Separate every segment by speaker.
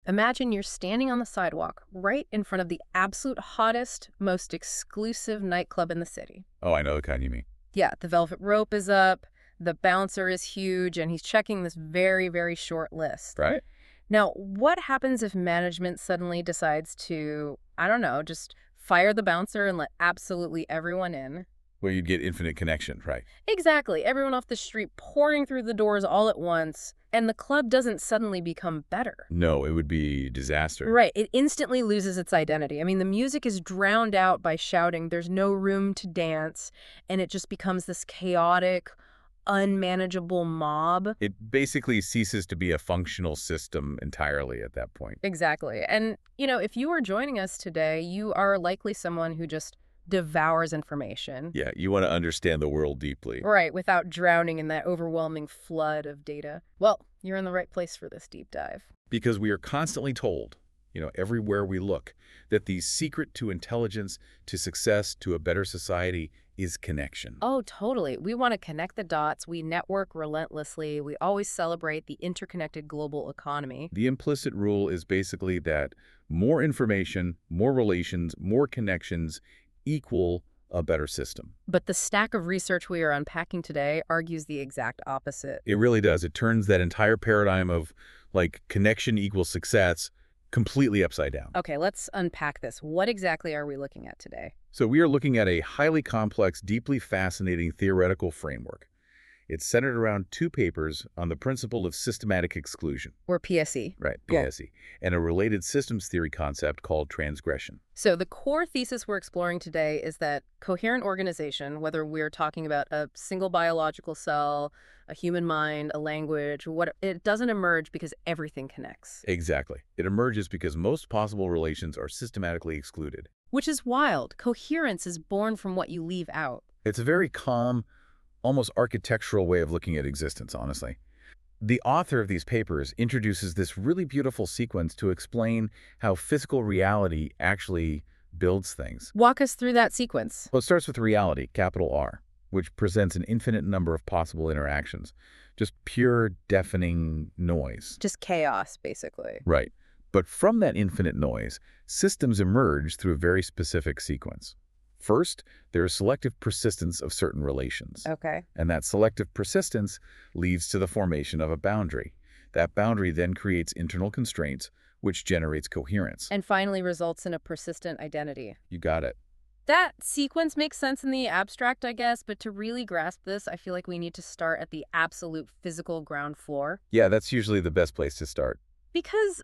Speaker 1: Imagine you're standing on the sidewalk right in front of the absolute hottest, most exclusive nightclub in the city.
Speaker 2: Oh, I know the kind you mean.
Speaker 1: Yeah, the velvet rope is up, the bouncer is huge, and he's checking this very, very short list.
Speaker 2: Right?
Speaker 1: Now, what happens if management suddenly decides to, I don't know, just fire the bouncer and let absolutely everyone in?
Speaker 2: Where you'd get infinite connection, right?
Speaker 1: Exactly. Everyone off the street pouring through the doors all at once, and the club doesn't suddenly become better.
Speaker 2: No, it would be disaster.
Speaker 1: Right. It instantly loses its identity. I mean, the music is drowned out by shouting. There's no room to dance, and it just becomes this chaotic, unmanageable mob.
Speaker 2: It basically ceases to be a functional system entirely at that point.
Speaker 1: Exactly. And, if you are joining us today, you are likely someone who just devours information.
Speaker 2: Yeah, you want to understand the world deeply.
Speaker 1: Right, without drowning in that overwhelming flood of data. Well, you're in the right place for this deep dive.
Speaker 2: Because we are constantly told, everywhere we look, that the secret to intelligence, to success, to a better society is connection.
Speaker 1: Oh, totally. We want to connect the dots. We network relentlessly. We always celebrate the interconnected global economy.
Speaker 2: The implicit rule is basically that more information, more relations, more connections equal a better system.
Speaker 1: But the stack of research we are unpacking today argues the exact opposite.
Speaker 2: It really does. It turns that entire paradigm of, connection equals success completely upside down.
Speaker 1: Okay, let's unpack this. What exactly are we looking at today?
Speaker 2: So we are looking at a highly complex, deeply fascinating theoretical framework. It's centered around two papers on the principle of systematic exclusion.
Speaker 1: Or PSE.
Speaker 2: Right,
Speaker 1: Cool.
Speaker 2: PSE, and a related systems theory concept called transgression.
Speaker 1: So the core thesis we're exploring today is that coherent organization, whether we're talking about a single biological cell, a human mind, a language, it doesn't emerge because everything connects.
Speaker 2: Exactly. It emerges because most possible relations are systematically excluded.
Speaker 1: Which is wild. Coherence is born from what you leave out.
Speaker 2: It's a very calm, almost architectural way of looking at existence, honestly. The author of these papers introduces this really beautiful sequence to explain how physical reality actually builds things.
Speaker 1: Walk us through that sequence.
Speaker 2: Well, it starts with reality, capital R, which presents an infinite number of possible interactions. Just pure, deafening noise.
Speaker 1: Just chaos, basically.
Speaker 2: Right. But from that infinite noise, systems emerge through a very specific sequence. First, there is selective persistence of certain relations.
Speaker 1: Okay.
Speaker 2: And that selective persistence leads to the formation of a boundary. That boundary then creates internal constraints, which generates coherence.
Speaker 1: And finally results in a persistent identity.
Speaker 2: You got it.
Speaker 1: That sequence makes sense in the abstract, I guess, but to really grasp this, I feel like we need to start at the absolute physical ground floor.
Speaker 2: Yeah, that's usually the best place to start.
Speaker 1: Because,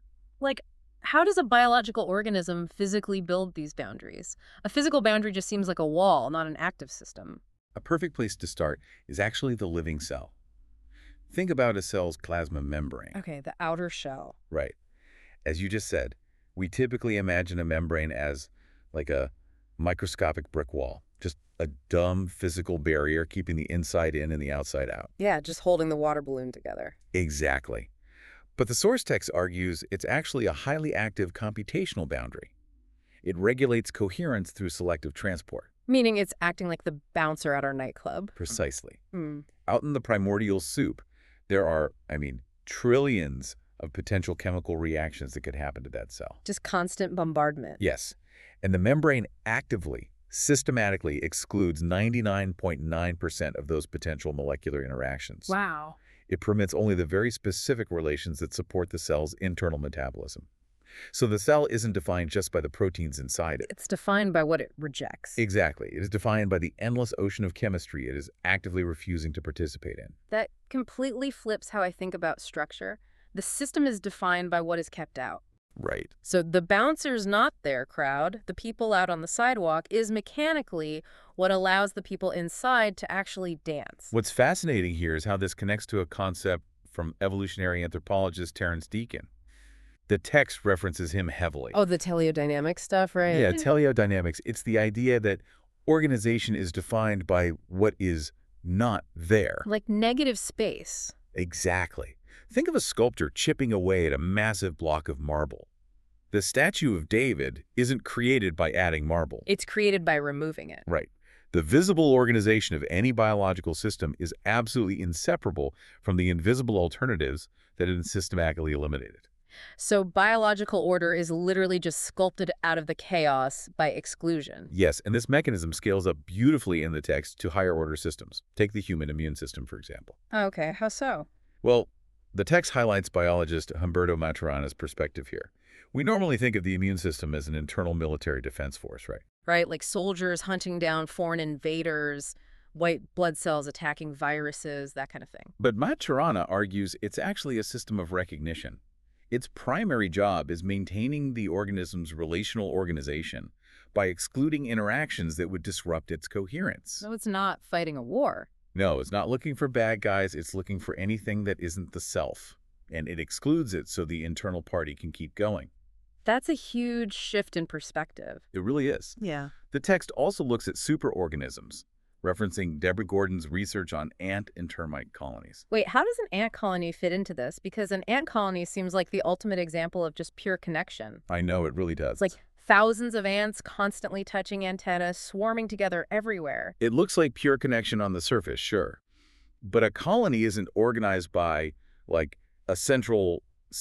Speaker 1: how does a biological organism physically build these boundaries? A physical boundary just seems like a wall, not an active system.
Speaker 2: A perfect place to start is actually the living cell. Think about a cell's plasma membrane.
Speaker 1: Okay, the outer shell.
Speaker 2: Right. As you just said, we typically imagine a membrane as like a microscopic brick wall, just a dumb physical barrier keeping the inside in and the outside out.
Speaker 1: Yeah, just holding the water balloon together.
Speaker 2: Exactly. But the source text argues it's actually a highly active computational boundary. It regulates coherence through selective transport.
Speaker 1: Meaning it's acting like the bouncer at our nightclub.
Speaker 2: Precisely.
Speaker 1: Hmm.
Speaker 2: Out in the primordial soup, there are, trillions of potential chemical reactions that could happen to that cell.
Speaker 1: Just constant bombardment.
Speaker 2: Yes. And the membrane actively, systematically excludes 99.9% of those potential molecular interactions.
Speaker 1: Wow.
Speaker 2: It permits only the very specific relations that support the cell's internal metabolism. So the cell isn't defined just by the proteins inside it.
Speaker 1: It's defined by what it rejects.
Speaker 2: Exactly. It is defined by the endless ocean of chemistry it is actively refusing to participate in.
Speaker 1: That completely flips how I think about structure. The system is defined by what is kept out.
Speaker 2: Right.
Speaker 1: So the bouncer's not there crowd, the people out on the sidewalk, is mechanically what allows the people inside to actually dance.
Speaker 2: What's fascinating here is how this connects to a concept from evolutionary anthropologist Terence Deacon. The text references him heavily.
Speaker 1: Oh, the teleodynamic stuff, right?
Speaker 2: Yeah, teleodynamics. It's the idea that organization is defined by what is not there.
Speaker 1: Like negative space.
Speaker 2: Exactly. Think of a sculptor chipping away at a massive block of marble. The statue of David isn't created by adding marble.
Speaker 1: It's created by removing it.
Speaker 2: Right. The visible organization of any biological system is absolutely inseparable from the invisible alternatives that have been systematically eliminated.
Speaker 1: So biological order is literally just sculpted out of the chaos by exclusion.
Speaker 2: Yes, and this mechanism scales up beautifully in the text to higher order systems. Take the human immune system, for example.
Speaker 1: Okay, how so?
Speaker 2: Well, the text highlights biologist Humberto Maturana's perspective here. We normally think of the immune system as an internal military defense force, right?
Speaker 1: Right, like soldiers hunting down foreign invaders, white blood cells attacking viruses, that kind of thing.
Speaker 2: But Maturana argues it's actually a system of recognition. Its primary job is maintaining the organism's relational organization by excluding interactions that would disrupt its coherence.
Speaker 1: So it's not fighting a war.
Speaker 2: No, it's not looking for bad guys, it's looking for anything that isn't the self. And it excludes it so the internal party can keep going.
Speaker 1: That's a huge shift in perspective.
Speaker 2: It really is.
Speaker 1: Yeah.
Speaker 2: The text also looks at superorganisms, referencing Deborah Gordon's research on ant and termite colonies.
Speaker 1: Wait, how does an ant colony fit into this? Because an ant colony seems like the ultimate example of just pure connection.
Speaker 2: I know, it really does.
Speaker 1: It's like thousands of ants constantly touching antennae, swarming together everywhere.
Speaker 2: It looks like pure connection on the surface, sure. But a colony isn't organized by, like, a central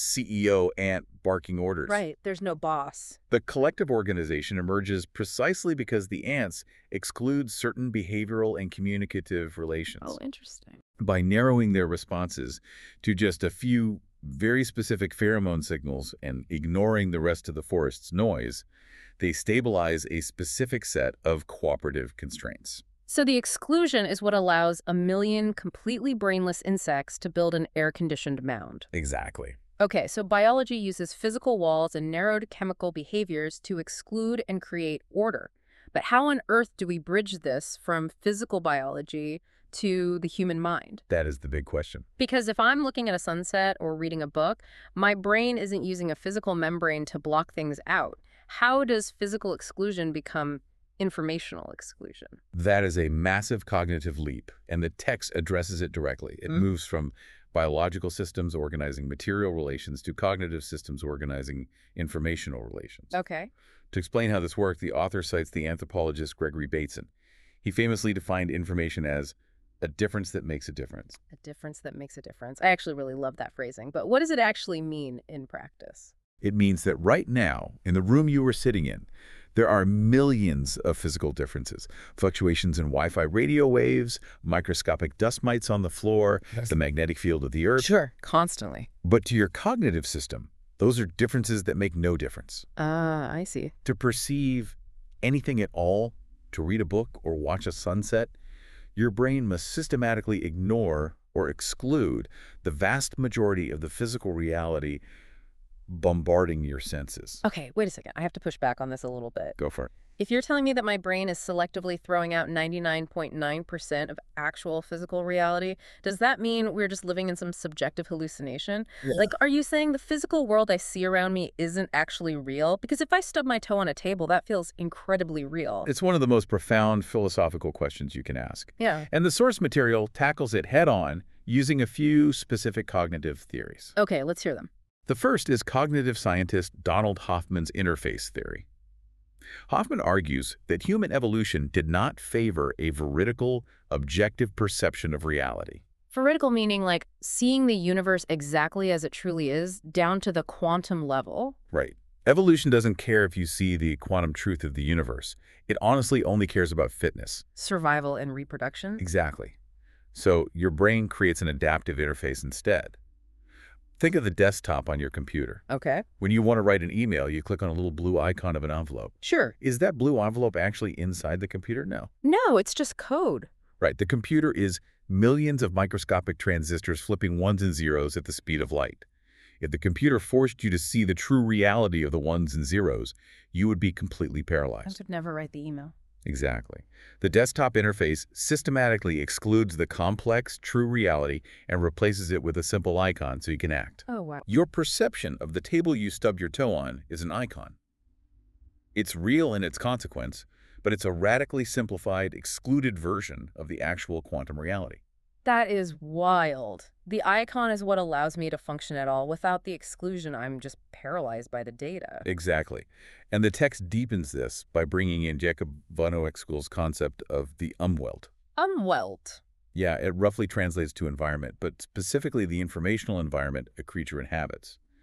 Speaker 2: CEO ant barking orders.
Speaker 1: Right, there's no boss.
Speaker 2: The collective organization emerges precisely because the ants exclude certain behavioral and communicative relations.
Speaker 1: Oh, interesting.
Speaker 2: By narrowing their responses to just a few very specific pheromone signals and ignoring the rest of the forest's noise, they stabilize a specific set of cooperative constraints.
Speaker 1: So the exclusion is what allows a million completely brainless insects to build an air-conditioned mound.
Speaker 2: Exactly.
Speaker 1: Okay, so biology uses physical walls and narrowed chemical behaviors to exclude and create order. But how on earth do we bridge this from physical biology to the human mind?
Speaker 2: That is the big question.
Speaker 1: Because if I'm looking at a sunset or reading a book, my brain isn't using a physical membrane to block things out. How does physical exclusion become informational exclusion?
Speaker 2: That is a massive cognitive leap, and the text addresses it directly. It moves from biological systems organizing material relations to cognitive systems organizing informational relations.
Speaker 1: Okay.
Speaker 2: To explain how this worked, the author cites the anthropologist Gregory Bateson. He famously defined information as a difference that makes a difference.
Speaker 1: A difference that makes a difference. I actually really love that phrasing, but what does it actually mean in practice?
Speaker 2: It means that right now, in the room you were sitting in, there are millions of physical differences. Fluctuations in Wi-Fi radio waves, microscopic dust mites on the floor, the magnetic field of the Earth.
Speaker 1: Sure, constantly.
Speaker 2: But to your cognitive system, those are differences that make no difference.
Speaker 1: Ah, I see.
Speaker 2: To perceive anything at all, to read a book or watch a sunset, your brain must systematically ignore or exclude the vast majority of the physical reality bombarding your senses.
Speaker 1: Okay, wait a second. I have to push back on this a little bit.
Speaker 2: Go for it.
Speaker 1: If you're telling me that my brain is selectively throwing out 99.9% of actual physical reality, does that mean we're just living in some subjective hallucination?
Speaker 2: Yeah.
Speaker 1: Like, are you saying the physical world I see around me isn't actually real? Because if I stub my toe on a table, that feels incredibly real.
Speaker 2: It's one of the most profound philosophical questions you can ask.
Speaker 1: Yeah.
Speaker 2: And the source material tackles it head-on using a few specific cognitive theories.
Speaker 1: Okay, let's hear them.
Speaker 2: The first is cognitive scientist Donald Hoffman's interface theory. Hoffman argues that human evolution did not favor a veridical, objective perception of reality.
Speaker 1: Veridical meaning like seeing the universe exactly as it truly is, down to the quantum level.
Speaker 2: Right. Evolution doesn't care if you see the quantum truth of the universe. It honestly only cares about fitness.
Speaker 1: Survival and reproduction.
Speaker 2: Exactly. So your brain creates an adaptive interface instead. Think of the desktop on your computer.
Speaker 1: Okay.
Speaker 2: When you want to write an email, you click on a little blue icon of an envelope.
Speaker 1: Sure.
Speaker 2: Is that blue envelope actually inside the computer? No.
Speaker 1: No, it's just code.
Speaker 2: Right. The computer is millions of microscopic transistors flipping ones and zeros at the speed of light. If the computer forced you to see the true reality of the ones and zeros, you would be completely
Speaker 1: I
Speaker 2: paralyzed.
Speaker 1: would never write the email.
Speaker 2: Exactly. The desktop interface systematically excludes the complex, true reality and replaces it with a simple icon so you can act.
Speaker 1: Oh, wow.
Speaker 2: Your perception of the table you stubbed your toe on is an icon. It's real in its consequence, but it's a radically simplified, excluded version of the actual quantum reality.
Speaker 1: That is wild. The icon is what allows me to function at all. Without the exclusion, I'm just paralyzed by the data.
Speaker 2: Exactly. And the text deepens this by bringing in Jacob von Uexküll's concept of the Umwelt.
Speaker 1: Umwelt.
Speaker 2: Yeah, it roughly translates to environment, but specifically the informational environment a creature inhabits.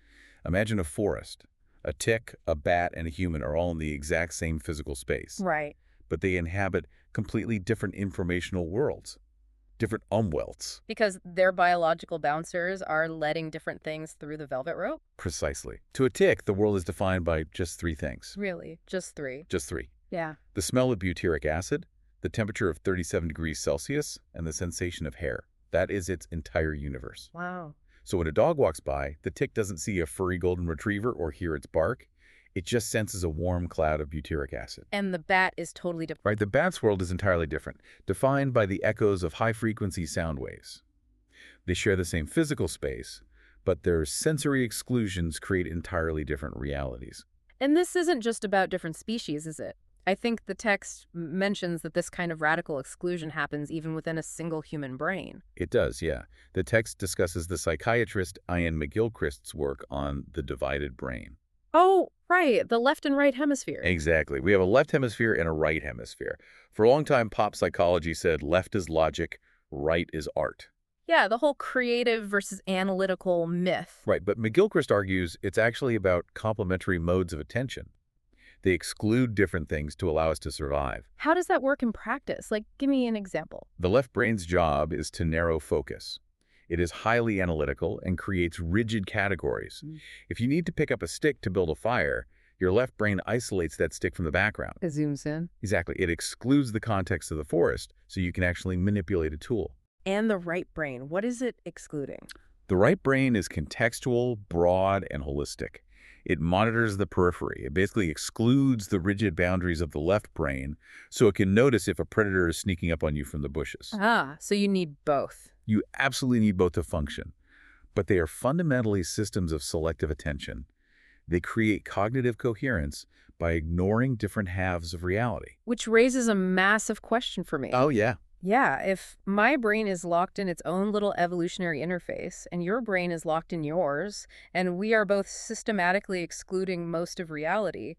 Speaker 2: Imagine a forest. A tick, a bat, and a human are all in the exact same physical space,
Speaker 1: Right.
Speaker 2: but they inhabit completely different informational worlds, different umwelts.
Speaker 1: Because their biological bouncers are letting different things through the velvet rope?
Speaker 2: Precisely. To a tick, the world is defined by just three things.
Speaker 1: Really? Just three?
Speaker 2: Just three.
Speaker 1: Yeah.
Speaker 2: The smell of butyric acid, the temperature of 37 degrees Celsius, and the sensation of hair. That is its entire universe.
Speaker 1: Wow.
Speaker 2: So when a dog walks by, the tick doesn't see a furry golden retriever or hear its bark. It just senses a warm cloud of butyric acid.
Speaker 1: And the bat is totally different.
Speaker 2: Right, the bat's world is entirely different, defined by the echoes of high-frequency sound waves. They share the same physical space, but their sensory exclusions create entirely different realities.
Speaker 1: And this isn't just about different species, is it? I think the text mentions that this kind of radical exclusion happens even within a single human brain.
Speaker 2: It does, yeah. The text discusses the psychiatrist Ian McGilchrist's work on the divided brain.
Speaker 1: Oh, right, the left and right hemisphere.
Speaker 2: Exactly. We have a left hemisphere and a right hemisphere. For a long time, pop psychology said left is logic, right is art.
Speaker 1: Yeah, the whole creative versus analytical myth.
Speaker 2: Right, but McGilchrist argues it's actually about complementary modes of attention. They exclude different things to allow us to survive.
Speaker 1: How does that work in practice? Like, give me an example.
Speaker 2: The left brain's job is to narrow focus. It is highly analytical and creates rigid categories. If you need to pick up a stick to build a fire, your left brain isolates that stick from the background.
Speaker 1: It zooms in.
Speaker 2: Exactly. It excludes the context of the forest so you can actually manipulate a tool.
Speaker 1: And the right brain, what is it excluding?
Speaker 2: The right brain is contextual, broad, and holistic. It monitors the periphery. It basically excludes the rigid boundaries of the left brain so it can notice if a predator is sneaking up on you from the bushes.
Speaker 1: Ah, so you need both.
Speaker 2: You absolutely need both to function, but they are fundamentally systems of selective attention. They create cognitive coherence by ignoring different halves of reality.
Speaker 1: Which raises a massive question for me.
Speaker 2: Oh, yeah.
Speaker 1: Yeah, if my brain is locked in its own little evolutionary interface and your brain is locked in yours, and we are both systematically excluding most of reality,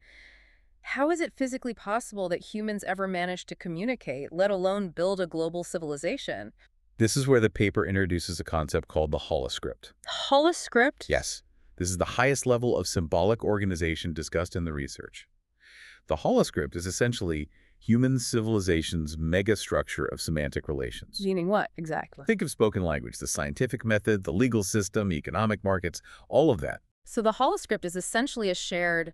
Speaker 1: how is it physically possible that humans ever managed to communicate, let alone build a global civilization?
Speaker 2: This is where the paper introduces a concept called the holoscript.
Speaker 1: Holoscript?
Speaker 2: Yes, this is the highest level of symbolic organization discussed in the research. The holoscript is essentially human civilization's megastructure of semantic relations.
Speaker 1: Meaning what, exactly?
Speaker 2: Think of spoken language, the scientific method, the legal system, economic markets, all of that.
Speaker 1: So the holoscript is essentially a shared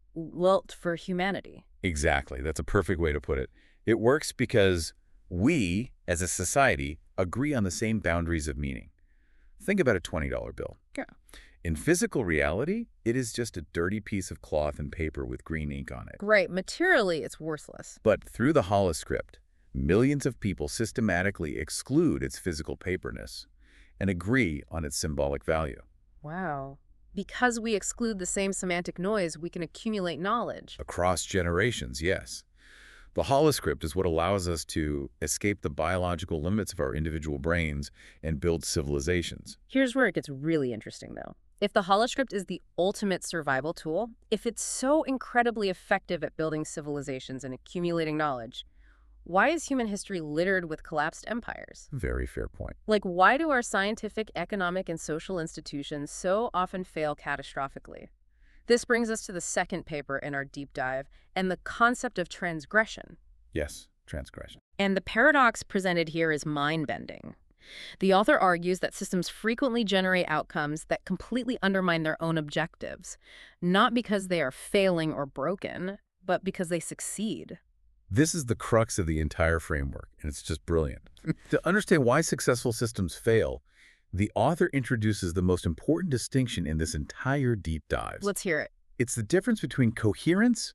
Speaker 1: lilt for humanity.
Speaker 2: Exactly. That's a perfect way to put it. It works because we, as a society, agree on the same boundaries of meaning. Think about a $20 bill.
Speaker 1: Yeah.
Speaker 2: In physical reality, it is just a dirty piece of cloth and paper with green ink on it.
Speaker 1: Right, materially it's worthless.
Speaker 2: But through the holoscript, millions of people systematically exclude its physical paperness and agree on its symbolic value.
Speaker 1: Wow. Because we exclude the same semantic noise, we can accumulate knowledge.
Speaker 2: Across generations, yes. The holoscript is what allows us to escape the biological limits of our individual brains and build civilizations.
Speaker 1: Here's where it gets really interesting, though. If the holoscript is the ultimate survival tool, if it's so incredibly effective at building civilizations and accumulating knowledge, why is human history littered with collapsed empires?
Speaker 2: Very fair point.
Speaker 1: Like, why do our scientific, economic, and social institutions so often fail catastrophically? This brings us to the second paper in our deep dive, and the concept of transgression.
Speaker 2: Yes, transgression.
Speaker 1: And the paradox presented here is mind-bending. The author argues that systems frequently generate outcomes that completely undermine their own objectives, not because they are failing or broken, but because they succeed.
Speaker 2: This is the crux of the entire framework, and it's just brilliant. To understand why successful systems fail, the author introduces the most important distinction in this entire deep dive.
Speaker 1: Let's hear it.
Speaker 2: It's the difference between coherence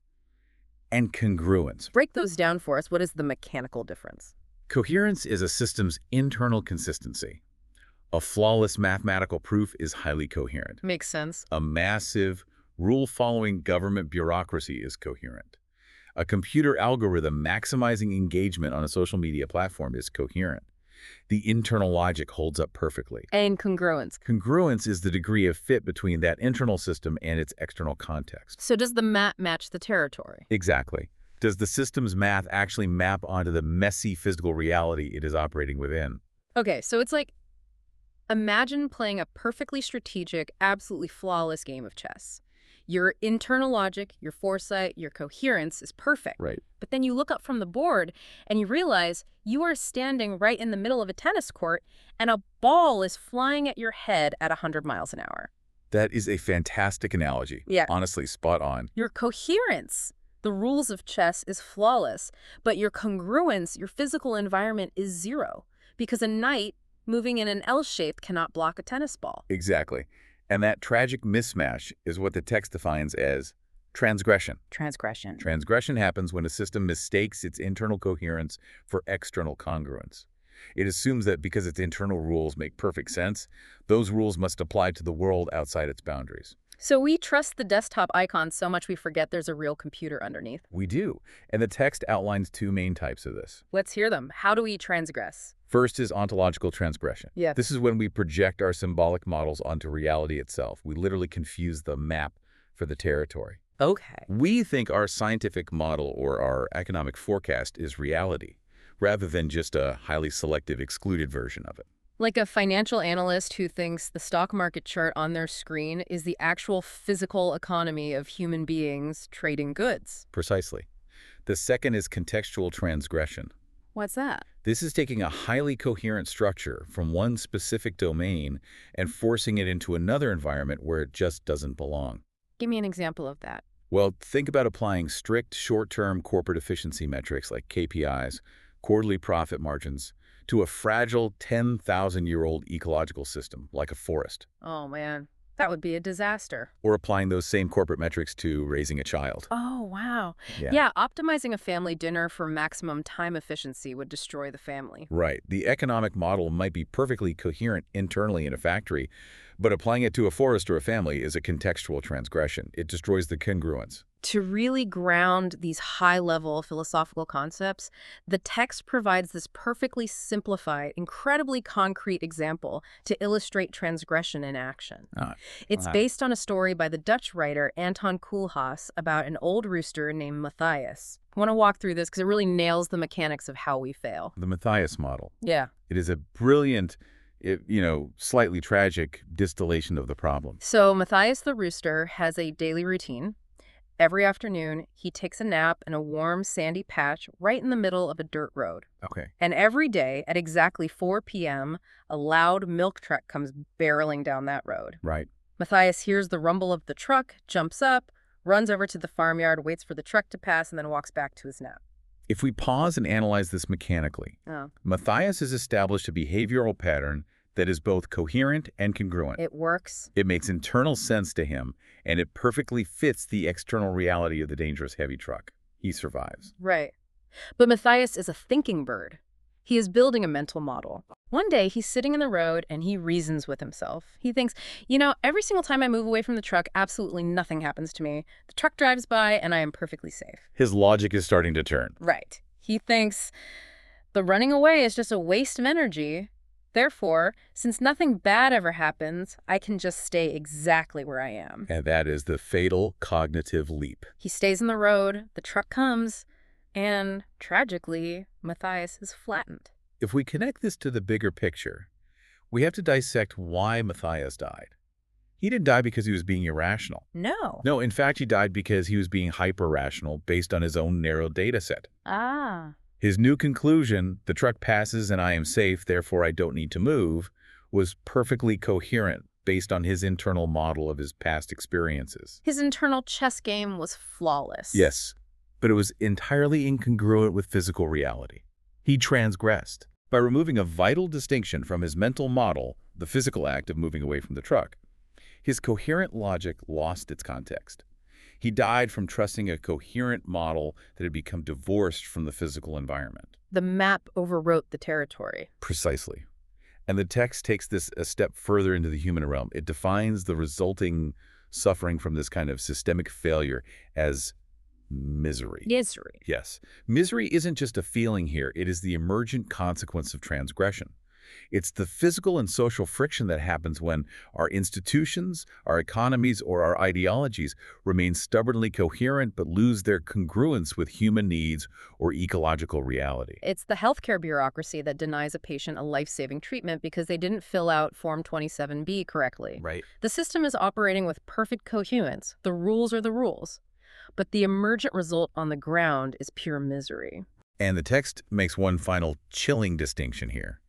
Speaker 2: and congruence.
Speaker 1: Break those down for us. What is the mechanical difference?
Speaker 2: Coherence is a system's internal consistency. A flawless mathematical proof is highly coherent.
Speaker 1: Makes sense.
Speaker 2: A massive, rule-following government bureaucracy is coherent. A computer algorithm maximizing engagement on a social media platform is coherent. The internal logic holds up perfectly.
Speaker 1: And congruence.
Speaker 2: Congruence is the degree of fit between that internal system and its external context.
Speaker 1: So does the map match the territory?
Speaker 2: Exactly. Does the system's math actually map onto the messy physical reality it is operating within?
Speaker 1: Okay, so it's like Imagine playing a perfectly strategic, absolutely flawless game of chess. Your internal logic, your foresight, your coherence is perfect.
Speaker 2: Right.
Speaker 1: But then you look up from the board and you realize you are standing right in the middle of a tennis court and a ball is flying at your head at 100 miles an hour.
Speaker 2: That is a fantastic analogy.
Speaker 1: Yeah.
Speaker 2: Honestly, spot on.
Speaker 1: Your coherence, the rules of chess, is flawless, but your congruence, your physical environment, is zero. Because a knight moving in an L shape cannot block a tennis ball.
Speaker 2: Exactly. And that tragic mismatch is what the text defines as transgression.
Speaker 1: Transgression.
Speaker 2: Transgression happens when a system mistakes its internal coherence for external congruence. It assumes that because its internal rules make perfect sense, those rules must apply to the world outside its boundaries.
Speaker 1: So we trust the desktop icon so much we forget there's a real computer underneath.
Speaker 2: We do. And the text outlines two main types of this.
Speaker 1: Let's hear them. How do we transgress?
Speaker 2: First is ontological transgression.
Speaker 1: Yeah.
Speaker 2: This is when we project our symbolic models onto reality itself. We literally confuse the map for the territory.
Speaker 1: Okay.
Speaker 2: We think our scientific model or our economic forecast is reality, rather than just a highly selective excluded version of it.
Speaker 1: Like a financial analyst who thinks the stock market chart on their screen is the actual physical economy of human beings trading goods.
Speaker 2: Precisely. The second is contextual transgression.
Speaker 1: What's that?
Speaker 2: This is taking a highly coherent structure from one specific domain and forcing it into another environment where it just doesn't belong.
Speaker 1: Give me an example of that.
Speaker 2: Well, think about applying strict short-term corporate efficiency metrics like KPIs, quarterly profit margins, to a fragile 10,000-year-old ecological system like a forest.
Speaker 1: Oh, man. That would be a disaster.
Speaker 2: Or applying those same corporate metrics to raising a child.
Speaker 1: Oh, wow.
Speaker 2: Yeah.
Speaker 1: Yeah, optimizing a family dinner for maximum time efficiency would destroy the family.
Speaker 2: Right. The economic model might be perfectly coherent internally in a factory, but applying it to a forest or a family is a contextual transgression. It destroys the congruence.
Speaker 1: To really ground these high-level philosophical concepts, the text provides this perfectly simplified, incredibly concrete example to illustrate transgression in action. It's based on a story by the Dutch writer Anton Koolhaas about an old rooster named Matthias. I want to walk through this because it really nails the mechanics of how we fail.
Speaker 2: The Matthias model.
Speaker 1: Yeah.
Speaker 2: It is a brilliant, slightly tragic distillation of the problem.
Speaker 1: So Matthias the rooster has a daily routine. Every afternoon, he takes a nap in a warm, sandy patch right in the middle of a dirt road.
Speaker 2: Okay.
Speaker 1: And every day, at exactly 4 p.m., a loud milk truck comes barreling down that road.
Speaker 2: Right.
Speaker 1: Matthias hears the rumble of the truck, jumps up, runs over to the farmyard, waits for the truck to pass, and then walks back to his nap.
Speaker 2: If we pause and analyze this mechanically, Matthias has established a behavioral pattern that is both coherent and congruent.
Speaker 1: It works.
Speaker 2: It makes internal sense to him, and it perfectly fits the external reality of the dangerous heavy truck. He survives.
Speaker 1: Right. But Matthias is a thinking bird. He is building a mental model. One day, he's sitting in the road and he reasons with himself. He thinks, every single time I move away from the truck, absolutely nothing happens to me. The truck drives by and I am perfectly safe.
Speaker 2: His logic is starting to turn.
Speaker 1: Right. He thinks the running away is just a waste of energy. Therefore, since nothing bad ever happens, I can just stay exactly where I am.
Speaker 2: And that is the fatal cognitive leap.
Speaker 1: He stays in the road, the truck comes, and tragically, Matthias is flattened.
Speaker 2: If we connect this to the bigger picture, we have to dissect why Matthias died. He didn't die because he was being irrational.
Speaker 1: No.
Speaker 2: No, in fact, he died because he was being hyper-rational based on his own narrow data set.
Speaker 1: Ah.
Speaker 2: His new conclusion, the truck passes and I am safe, therefore I don't need to move, was perfectly coherent based on his internal model of his past experiences.
Speaker 1: His internal chess game was flawless.
Speaker 2: Yes, but it was entirely incongruent with physical reality. He transgressed. By removing a vital distinction from his mental model, the physical act of moving away from the truck, his coherent logic lost its context. He died from trusting a coherent model that had become divorced from the physical environment.
Speaker 1: The map overwrote the territory.
Speaker 2: Precisely. And the text takes this a step further into the human realm. It defines the resulting suffering from this kind of systemic failure as misery.
Speaker 1: Misery.
Speaker 2: Yes. Misery isn't just a feeling here. It is the emergent consequence of transgression. It's the physical and social friction that happens when our institutions, our economies, or our ideologies remain stubbornly coherent but lose their congruence with human needs or ecological reality.
Speaker 1: It's the healthcare bureaucracy that denies a patient a life-saving treatment because they didn't fill out Form 27B correctly.
Speaker 2: Right.
Speaker 1: The system is operating with perfect coherence. The rules are the rules. But the emergent result on the ground is pure misery.
Speaker 2: And the text makes one final chilling distinction here.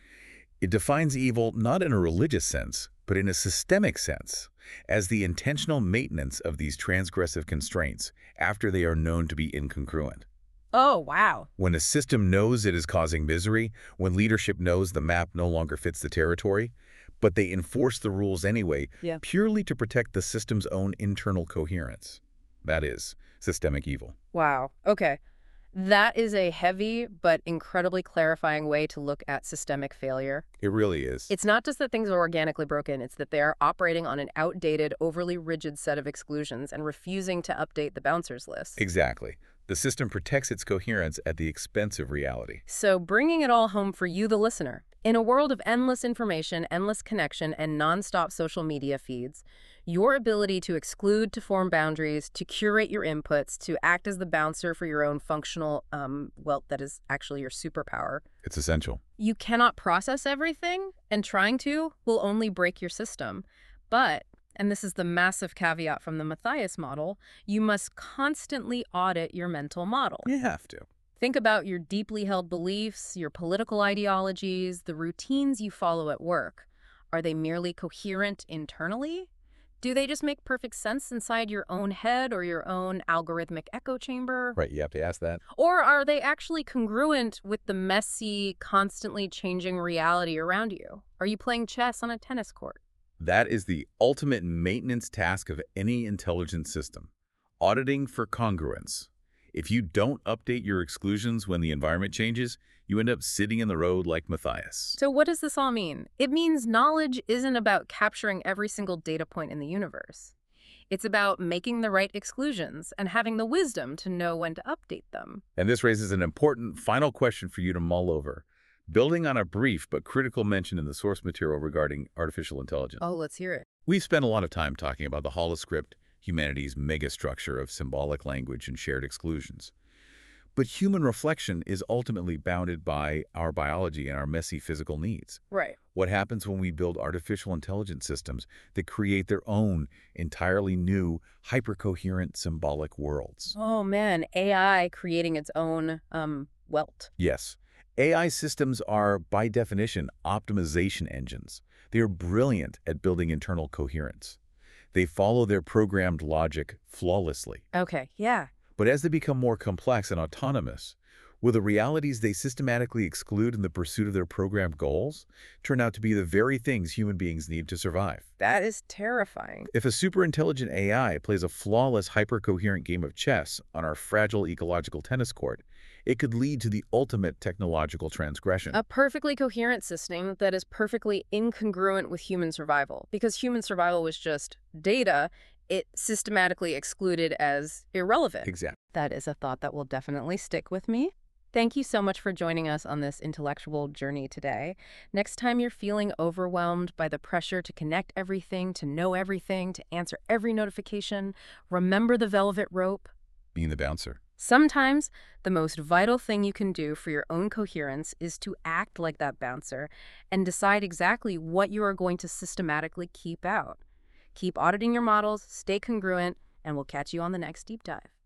Speaker 2: It defines evil not in a religious sense, but in a systemic sense, as the intentional maintenance of these transgressive constraints after they are known to be incongruent.
Speaker 1: Oh, wow.
Speaker 2: When a system knows it is causing misery, when leadership knows the map no longer fits the territory, but they enforce the rules anyway,
Speaker 1: Yeah.
Speaker 2: purely to protect the system's own internal coherence. That is systemic evil.
Speaker 1: Wow. Okay. That is a heavy but incredibly clarifying way to look at systemic failure.
Speaker 2: It really is.
Speaker 1: It's not just that things are organically broken, it's that they are operating on an outdated, overly rigid set of exclusions and refusing to update the bouncers list.
Speaker 2: Exactly. The system protects its coherence at the expense of reality.
Speaker 1: So bringing it all home for you, the listener. In a world of endless information, endless connection, and nonstop social media feeds, your ability to exclude, to form boundaries, to curate your inputs, to act as the bouncer for your own functional, well, that is actually your superpower.
Speaker 2: It's essential.
Speaker 1: You cannot process everything, and trying to will only break your system. But, and this is the massive caveat from the Matthias model, you must constantly audit your mental model.
Speaker 2: You have to.
Speaker 1: Think about your deeply held beliefs, your political ideologies, the routines you follow at work. Are they merely coherent internally? Do they just make perfect sense inside your own head or your own algorithmic echo chamber?
Speaker 2: Right, you have to ask that.
Speaker 1: Or are they actually congruent with the messy, constantly changing reality around you? Are you playing chess on a tennis court?
Speaker 2: That is the ultimate maintenance task of any intelligent system. Auditing for congruence. If you don't update your exclusions when the environment changes, you end up sitting in the road like Matthias.
Speaker 1: So what does this all mean? It means knowledge isn't about capturing every single data point in the universe. It's about making the right exclusions and having the wisdom to know when to update them.
Speaker 2: And this raises an important final question for you to mull over. Building on a brief but critical mention in the source material regarding artificial intelligence.
Speaker 1: Oh, let's hear it.
Speaker 2: We've spent a lot of time talking about the holoscript, humanity's megastructure of symbolic language and shared exclusions. But human reflection is ultimately bounded by our biology and our messy physical needs.
Speaker 1: Right.
Speaker 2: What happens when we build artificial intelligence systems that create their own entirely new, hypercoherent symbolic worlds?
Speaker 1: Oh, man. AI creating its own, welt.
Speaker 2: Yes. AI systems are, by definition, optimization engines. They are brilliant at building internal coherence. They follow their programmed logic flawlessly.
Speaker 1: Okay, yeah.
Speaker 2: But as they become more complex and autonomous, will the realities they systematically exclude in the pursuit of their programmed goals turn out to be the very things human beings need to survive?
Speaker 1: That is terrifying.
Speaker 2: If a superintelligent AI plays a flawless, hyper-coherent game of chess on our fragile ecological tennis court, it could lead to the ultimate technological transgression.
Speaker 1: A perfectly coherent system that is perfectly incongruent with human survival. Because human survival was just data, it systematically excluded as irrelevant.
Speaker 2: Exactly.
Speaker 1: That is a thought that will definitely stick with me. Thank you so much for joining us on this intellectual journey today. Next time you're feeling overwhelmed by the pressure to connect everything, to know everything, to answer every notification, remember the velvet rope.
Speaker 2: Being the bouncer.
Speaker 1: Sometimes the most vital thing you can do for your own coherence is to act like that bouncer and decide exactly what you are going to systematically keep out. Keep auditing your models, stay congruent, and we'll catch you on the next deep dive.